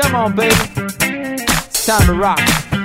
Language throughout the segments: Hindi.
Come on, baby. It's time to rock.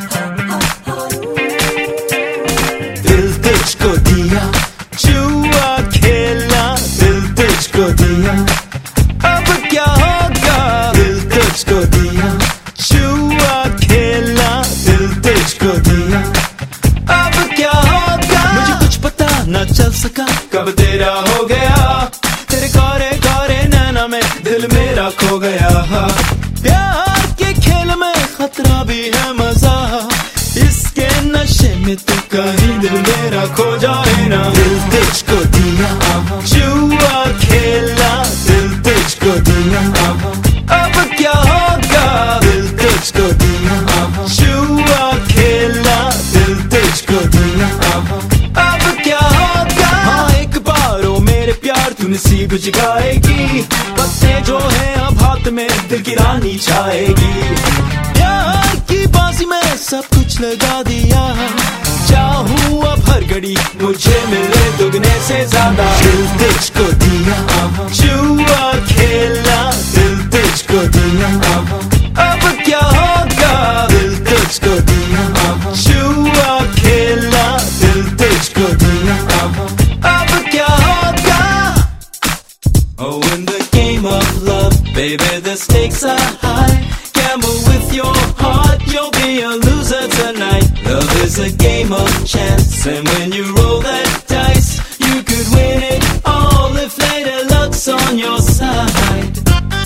दिल तुझको दिया, जुआ खेला, दिल तुझको दिया, अब क्या होगा? दिल तुझको दिया, जुआ खेला, दिल तुझको दिया, अब क्या होगा? मुझे कुछ पता न चल सका, कब तेरा हो गया, तेरे कोरे कोरे नैना में दिल मेरा खो गया। प्यार के खेल में खतरा भी है मजा, इसके नशे में तू कहीं दिल मेरा खो जाए ना। दिल तुझको दिया, जुआ खेला, दिल तुझको दिया, अब क्या होगा? दिल तुझको दिया, जुआ खेला, दिल तुझको दिया, अब क्या होगा? हाँ एक बार ओ मेरे प्यार तू नसीब जगाएगी, पत्ते जो है अब हाथ में दिल की रानी छाएगी। प्यार की बाजी में सब कुछ लगा दिया, चाहूँ अब हर घड़ी मुझे मिले दुगने से ज्यादा। दिल तुझको दिया, जुआ खेला, दिल तुझको दिया, अब क्या होगा? दिल तुझको दिया, जुआ खेला, दिल तुझको दिया, अब क्या होगा? Oh, in the game of love, baby, the stakes are high. Gamble with your heart, you'll be a loser tonight. Love is a game of chance, and when you roll that dice, you could win it all if later luck's on your side.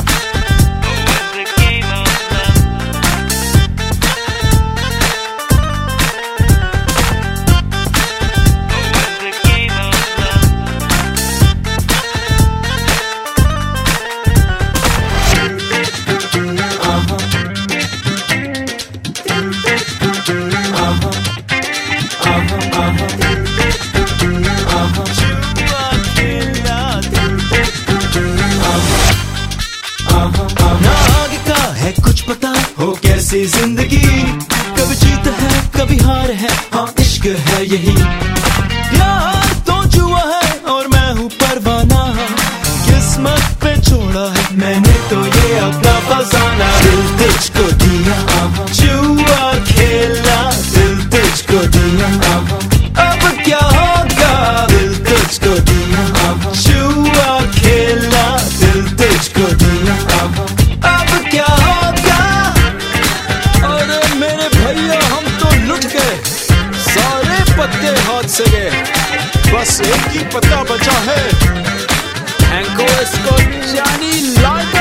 कुछ पता हो कैसी जिंदगी, कभी जीत है कभी हार है, हाँ इश्क है यही। प्यार तो जुआ है और मैं हूँ परवाना, किस्मत पे छोड़ा है मैंने तो ये अपना फसाना। दिल तुझको दिया, जुआ खेला, दिल तुझको दिया, अब क्या होगा? दिल तुझको दिया, जुआ खेला, दिल तुझको दिया, अब क्या होगा? अरे मेरे भैया हम तो लुट गए, सारे पत्ते हाथ से गए, बस एक ही पत्ता बचा है, And go, let's go, Johnny Lager.